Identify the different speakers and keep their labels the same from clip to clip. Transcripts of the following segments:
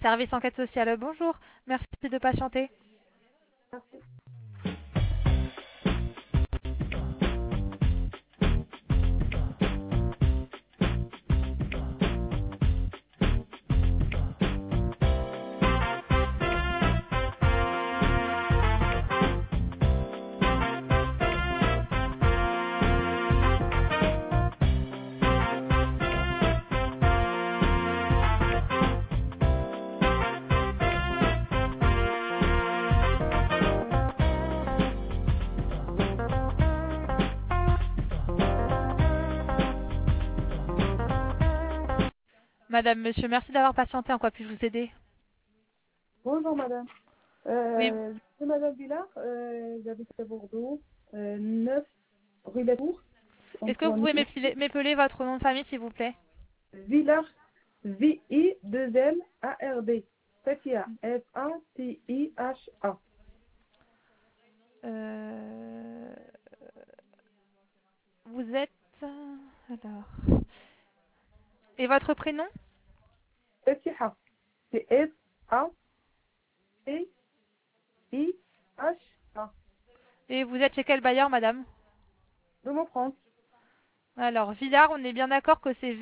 Speaker 1: Service enquête sociale, bonjour. Merci de patienter.
Speaker 2: Merci.
Speaker 1: Madame, monsieur, merci d'avoir patienté. En quoi puis-je vous aider?
Speaker 2: Bonjour madame.
Speaker 1: Oui.
Speaker 2: Je suis madame Villard, j'habite à Bordeaux, 9 rue Latour,
Speaker 1: Est-ce que vous pouvez
Speaker 2: Antoine.
Speaker 1: m'épeler votre nom de famille, s'il vous plaît?
Speaker 2: Villard, V-I-2-L-A-R-D. Fatia, F-A-T-I-H-A.
Speaker 1: Euh, Vous êtes... Alors... Et votre prénom?
Speaker 2: Fatiha, c'est F-A-T-I-H-A.
Speaker 1: Et vous êtes chez quel bailleur, madame?
Speaker 2: De mon France.
Speaker 1: Alors, Villard, on est bien d'accord que c'est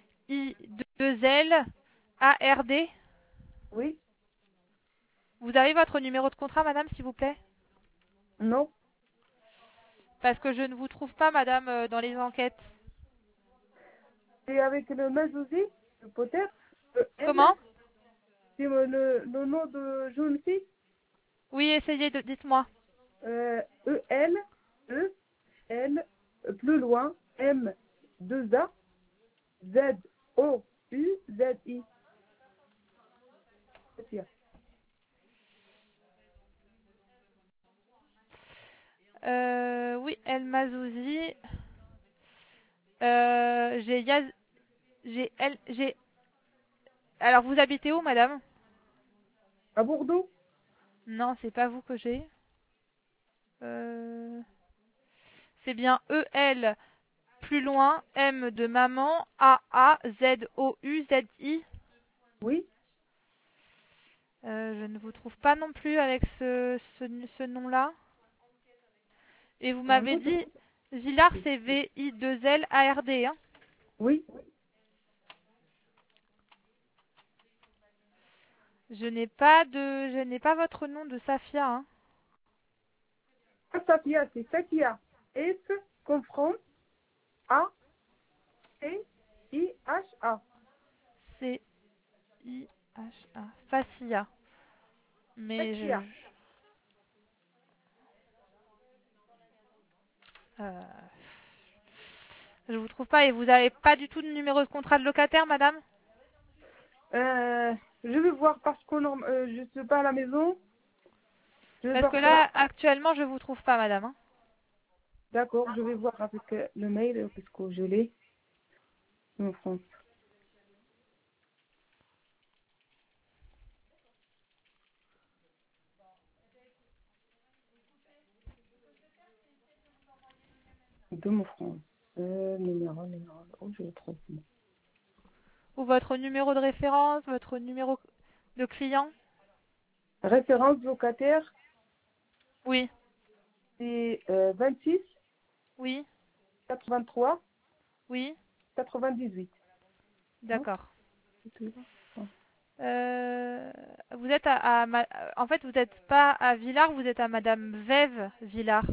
Speaker 1: V-I-2-L-A-R-D?
Speaker 2: Oui,
Speaker 1: Vous avez votre numéro de contrat, madame, s'il vous plaît?
Speaker 2: non.
Speaker 1: Parce que je ne vous trouve pas, madame, dans les enquêtes.
Speaker 2: C'est avec le Mazouzi, peut-être. Le L,
Speaker 1: Comment?
Speaker 2: c'est le nom de jeune fille.
Speaker 1: Oui, essayez de... Dites-moi.
Speaker 2: E-L, E-L, plus loin, M, 2A, Z, O, U, Z, I. Fatia.
Speaker 1: Oui, El Mazouzi. J'ai Yaz... J'ai... Alors, vous habitez où, madame?
Speaker 2: À Bordeaux?
Speaker 1: Non, c'est pas vous que j'ai. C'est bien E-L, plus loin, M de maman, A-A, Z-O-U, Z-I.
Speaker 2: Oui.
Speaker 1: Je ne vous trouve pas non plus avec ce nom-là. Et vous m'avez
Speaker 2: Vous,
Speaker 1: dit, Villard, c'est V-I-2-L-A-R-D. Hein.
Speaker 2: oui.
Speaker 1: Je n'ai pas votre nom de Safia. Hein.
Speaker 2: Fatia, c'est Fatia. S, comme France, A, T, I, H, A.
Speaker 1: C-I-H-A. Facia. Mais
Speaker 2: Fatia.
Speaker 1: euh, je vous trouve pas. Et vous n'avez pas du tout de numéro de contrat de locataire, madame?
Speaker 2: Je vais voir parce que je ne suis pas à la maison. Je vais
Speaker 1: Parce que
Speaker 2: voir
Speaker 1: là,
Speaker 2: ça.
Speaker 1: actuellement, je vous trouve pas, madame. Hein.
Speaker 2: D'accord, je vais voir avec le mail, puisque je l'ai en France. De mon France. Numéro. Oh, je le trouve.
Speaker 1: Ou votre numéro de référence, votre numéro de client?
Speaker 2: Référence locataire,
Speaker 1: Oui,
Speaker 2: c'est 26
Speaker 1: oui,
Speaker 2: 83
Speaker 1: oui.
Speaker 2: 98. Non?
Speaker 1: D'accord.
Speaker 2: C'est tout là. Ah.
Speaker 1: Vous êtes en fait, vous n'êtes pas à Villars, vous êtes à Madame Vève Villars.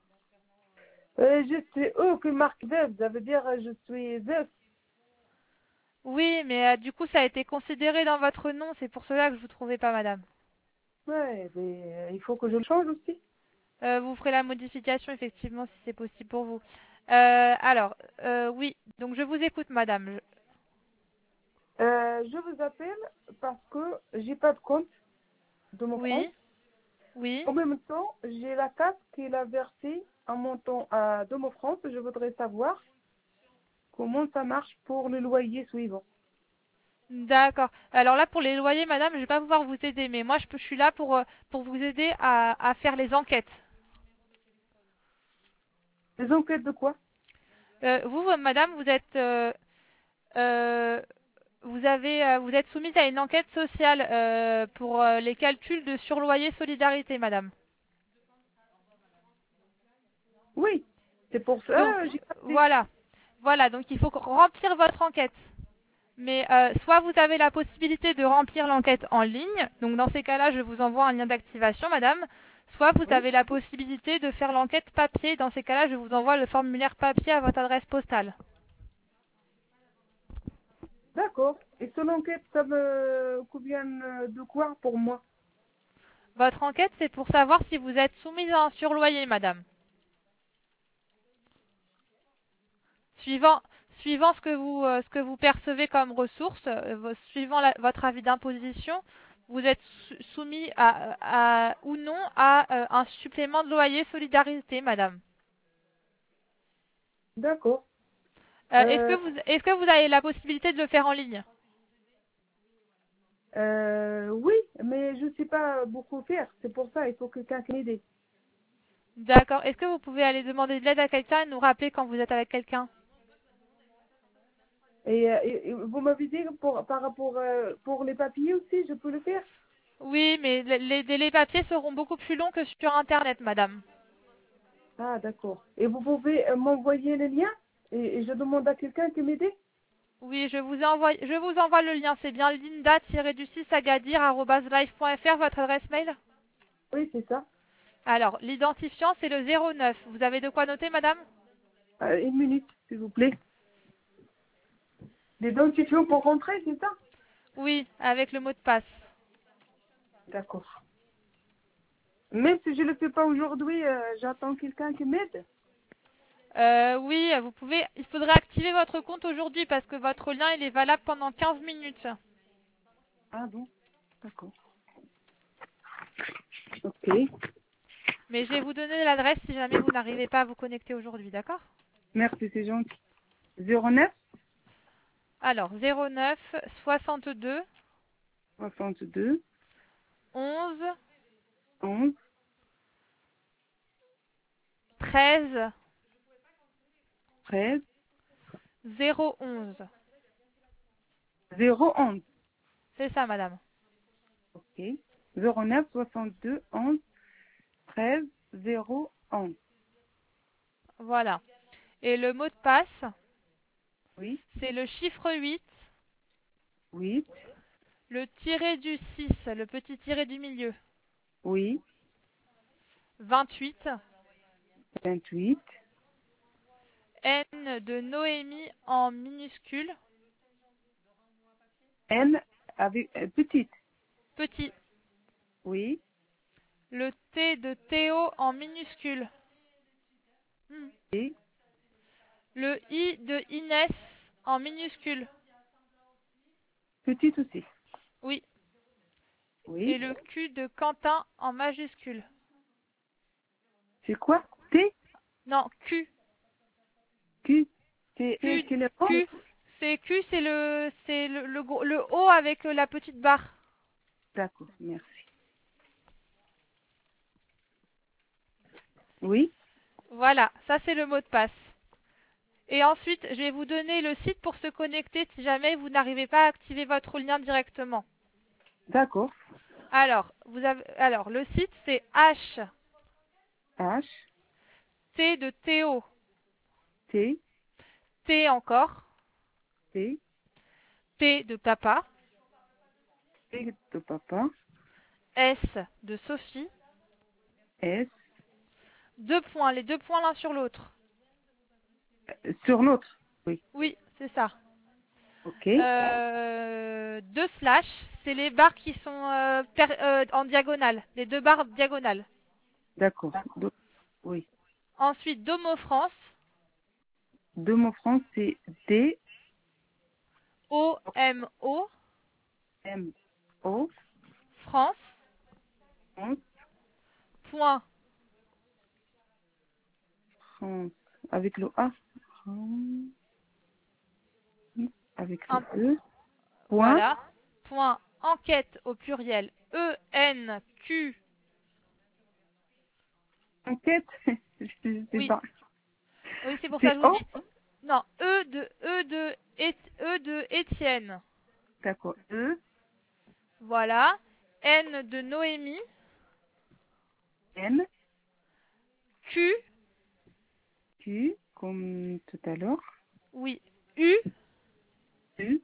Speaker 2: Je suis que marque veuve, ça veut dire je suis veuve.
Speaker 1: Oui, mais du coup, ça a été considéré dans votre nom, c'est pour cela que je vous trouvais pas, madame.
Speaker 2: Ouais, mais il faut que je le change aussi.
Speaker 1: Vous ferez la modification, effectivement, si c'est possible pour vous. Alors, oui, donc je vous écoute, madame.
Speaker 2: Je vous appelle parce que j'ai pas de compte de mon France.
Speaker 1: Oui, oui.
Speaker 2: En même temps, j'ai la carte qu'il a versée un montant à de mon France. Je voudrais savoir comment ça marche pour le loyer suivant.
Speaker 1: D'accord. Alors là, pour les loyers, madame, je vais pas pouvoir vous aider, mais moi, je suis là pour vous aider à faire les enquêtes.
Speaker 2: Les enquêtes de quoi?
Speaker 1: Vous, madame, vous êtes... euh, vous êtes soumise à une enquête sociale pour les calculs de surloyer solidarité, madame.
Speaker 2: Oui, c'est pour
Speaker 1: Donc,
Speaker 2: ça j'ai capté.
Speaker 1: voilà. Voilà, donc il faut remplir votre enquête. Mais soit vous avez la possibilité de remplir l'enquête en ligne, donc dans ces cas-là, je vous envoie un lien d'activation, madame. Soit vous
Speaker 2: Oui,
Speaker 1: avez la possibilité de faire l'enquête papier, dans ces cas-là, je vous envoie le formulaire papier à votre adresse postale.
Speaker 2: d'accord. Et cette enquête, ça me convient de quoi pour moi?
Speaker 1: Votre enquête, c'est pour savoir si vous êtes soumise à un surloyer, madame. Suivant, suivant ce que vous percevez comme ressources, suivant votre avis d'imposition, vous êtes soumis ou non à un supplément de loyer solidarité, madame.
Speaker 2: D'accord.
Speaker 1: Est-ce que
Speaker 2: Euh,
Speaker 1: est-ce que vous avez la possibilité de le faire en ligne?
Speaker 2: oui, mais je ne sais pas beaucoup faire. C'est pour ça, il faut que quelqu'un m'aide.
Speaker 1: D'accord. Est-ce que vous pouvez aller demander de l'aide à quelqu'un et nous rappeler quand vous êtes avec quelqu'un?
Speaker 2: Et vous m'avez dit par rapport pour les papiers aussi, je peux le faire?
Speaker 1: Oui, mais les papiers seront beaucoup plus longs que sur Internet, madame.
Speaker 2: Ah, d'accord. Et vous pouvez m'envoyer le lien et je demande à quelqu'un qui m'aide?
Speaker 1: Oui, je vous envoie le lien. C'est bien linda-agadir@live.fr, votre adresse mail?
Speaker 2: Oui, c'est ça.
Speaker 1: Alors, l'identifiant, c'est le 09. Vous avez de quoi noter, madame?
Speaker 2: Une minute, s'il vous plaît. L'identifiant pour rentrer, c'est ça?
Speaker 1: Oui, avec le mot de passe.
Speaker 2: D'accord. Même si je ne le fais pas aujourd'hui, j'attends quelqu'un qui m'aide.
Speaker 1: Oui, il faudrait activer votre compte aujourd'hui parce que votre lien, il est valable pendant 15 minutes.
Speaker 2: Ah bon, d'accord. Ok.
Speaker 1: Mais je vais vous donner l'adresse si jamais vous n'arrivez pas à vous connecter aujourd'hui, d'accord?
Speaker 2: Merci, c'est gentil. 09
Speaker 1: Alors, 09 62
Speaker 2: 62
Speaker 1: 11
Speaker 2: 11
Speaker 1: 13
Speaker 2: 13
Speaker 1: 011.
Speaker 2: 011.
Speaker 1: C'est ça, madame.
Speaker 2: Ok. 09 62 11 13 011.
Speaker 1: Voilà. Et le mot de passe,
Speaker 2: Oui,
Speaker 1: c'est le chiffre 8,
Speaker 2: 8,
Speaker 1: le tiré du 6, le petit tiré du milieu,
Speaker 2: oui,
Speaker 1: 28,
Speaker 2: 28,
Speaker 1: N de Noémie en minuscule,
Speaker 2: N avec petite,
Speaker 1: petit,
Speaker 2: oui,
Speaker 1: le T de Théo en minuscule,
Speaker 2: et
Speaker 1: le I de Inès en minuscule,
Speaker 2: petite aussi,
Speaker 1: oui,
Speaker 2: oui.
Speaker 1: et le Q de Quentin en majuscule.
Speaker 2: C'est quoi? T,
Speaker 1: Non, Q.
Speaker 2: Q, T, E,
Speaker 1: Q,
Speaker 2: qui le
Speaker 1: Q, Q, le O avec la petite barre.
Speaker 2: D'accord, merci. Oui,
Speaker 1: Voilà, ça c'est le mot de passe. Et ensuite, je vais vous donner le site pour se connecter si jamais vous n'arrivez pas à activer votre lien directement.
Speaker 2: d'accord.
Speaker 1: Alors le site c'est H,
Speaker 2: H,
Speaker 1: T de Théo,
Speaker 2: T,
Speaker 1: T encore,
Speaker 2: T,
Speaker 1: P de papa,
Speaker 2: T de papa,
Speaker 1: S de Sophie,
Speaker 2: S,
Speaker 1: deux points, les deux points l'un sur l'autre.
Speaker 2: sur l'autre. Oui,
Speaker 1: Oui, c'est ça.
Speaker 2: ok,
Speaker 1: Deux slash, c'est les barres qui sont en diagonale, les deux barres diagonales.
Speaker 2: d'accord. Oui.
Speaker 1: Ensuite, Domo France,
Speaker 2: De mon France, c'est D,
Speaker 1: OMO,
Speaker 2: M, O,
Speaker 1: France,
Speaker 2: France,
Speaker 1: point,
Speaker 2: France, avec le A, France, avec le
Speaker 1: un,
Speaker 2: E, point,
Speaker 1: voilà, point, enquête au pluriel, ENQ,
Speaker 2: enquête, je sais
Speaker 1: oui,
Speaker 2: pas,
Speaker 1: oui, c'est pour ça
Speaker 2: c'est
Speaker 1: que je vous
Speaker 2: O,
Speaker 1: dis. Non, E de Étienne.
Speaker 2: D'accord. E,
Speaker 1: Voilà. N de Noémie.
Speaker 2: N,
Speaker 1: Q.
Speaker 2: Q, comme tout à l'heure.
Speaker 1: Oui. U.
Speaker 2: U,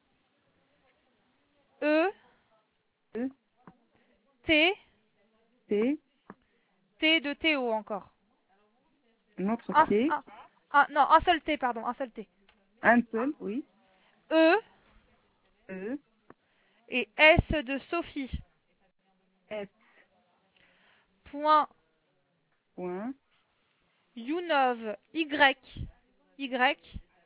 Speaker 1: E.
Speaker 2: E,
Speaker 1: T.
Speaker 2: T,
Speaker 1: T de Théo encore.
Speaker 2: un autre
Speaker 1: Un,
Speaker 2: T,
Speaker 1: non, un seul T, pardon, un seul T.
Speaker 2: un seul, oui.
Speaker 1: E.
Speaker 2: E,
Speaker 1: Et S de Sophie.
Speaker 2: S,
Speaker 1: Point
Speaker 2: point,
Speaker 1: Younov. Y. Y.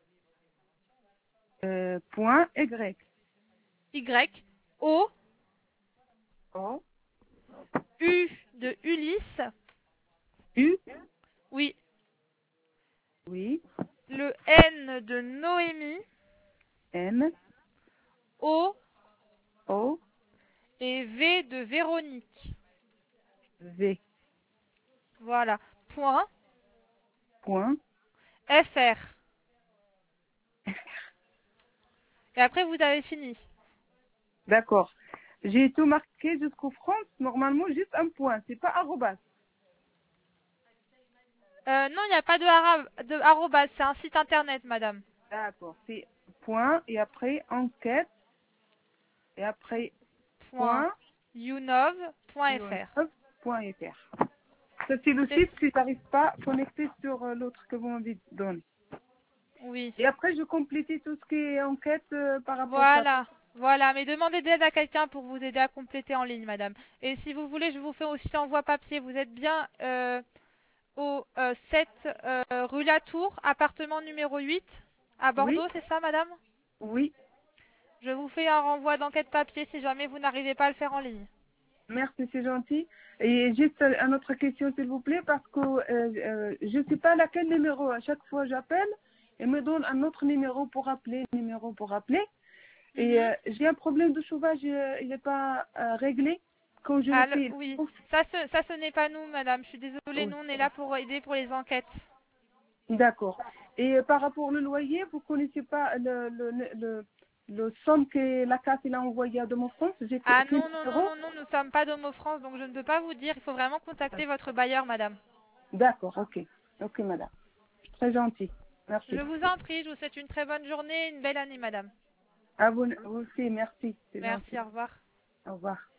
Speaker 2: point, Y.
Speaker 1: Y. O.
Speaker 2: O,
Speaker 1: U de Ulysse.
Speaker 2: U,
Speaker 1: Oui.
Speaker 2: oui.
Speaker 1: Le N de Noémie.
Speaker 2: N,
Speaker 1: O.
Speaker 2: O,
Speaker 1: Et V de Véronique.
Speaker 2: V,
Speaker 1: Voilà. Point.
Speaker 2: point.
Speaker 1: FR. Et après, vous avez fini.
Speaker 2: D'accord. J'ai tout marqué jusqu'au France. Normalement, juste un point. C'est pas arrobas.
Speaker 1: Non, il n'y a pas de arrobas. C'est un site internet, madame.
Speaker 2: D'accord. C'est point et après enquête et après
Speaker 1: Point
Speaker 2: point
Speaker 1: younov.fr.
Speaker 2: .fr. Ça, c'est le
Speaker 1: C'est
Speaker 2: site si tu n'arrives pas à connecter sur l'autre que vous m'avez donné.
Speaker 1: Oui.
Speaker 2: Et après, je complétais tout ce qui est enquête par rapport à ça.
Speaker 1: Voilà. Voilà. Mais demandez d'aide à quelqu'un pour vous aider à compléter en ligne, madame. Et si vous voulez, je vous fais aussi l'envoi papier. Vous êtes bien au 7 rue Latour, appartement numéro 8, à
Speaker 2: Oui,
Speaker 1: Bordeaux, c'est ça, madame?
Speaker 2: oui.
Speaker 1: Je vous fais un renvoi d'enquête papier si jamais vous n'arrivez pas à le faire en ligne.
Speaker 2: Merci, c'est gentil. Et juste une autre question, s'il vous plaît, parce que je ne sais pas laquelle numéro. À chaque fois, j'appelle et me donne un autre numéro pour appeler, numéro pour appeler. Et
Speaker 1: Mhm.
Speaker 2: j'ai un problème de chauffage, il n'est pas réglé. Quand je le fais,
Speaker 1: Oui, ça ce n'est pas nous, madame. Je suis désolée,
Speaker 2: oui.
Speaker 1: nous on est là pour aider pour les enquêtes.
Speaker 2: D'accord. Et par rapport au loyer, vous ne connaissez pas le somme que la CAF il a envoyé à de mon France. J'ai
Speaker 1: Ah
Speaker 2: quel
Speaker 1: non, non, non,
Speaker 2: numéro?
Speaker 1: non, non, nous ne sommes pas d'Homo France, donc je ne peux pas vous dire. Il faut vraiment contacter votre bailleur, madame.
Speaker 2: D'accord, ok. Ok, madame. Très gentil.
Speaker 1: Je
Speaker 2: Merci.
Speaker 1: vous en prie, je vous souhaite une très bonne journée et une belle année, madame.
Speaker 2: À vous aussi, merci. C'est
Speaker 1: Merci,
Speaker 2: gentil.
Speaker 1: au revoir.
Speaker 2: Au revoir.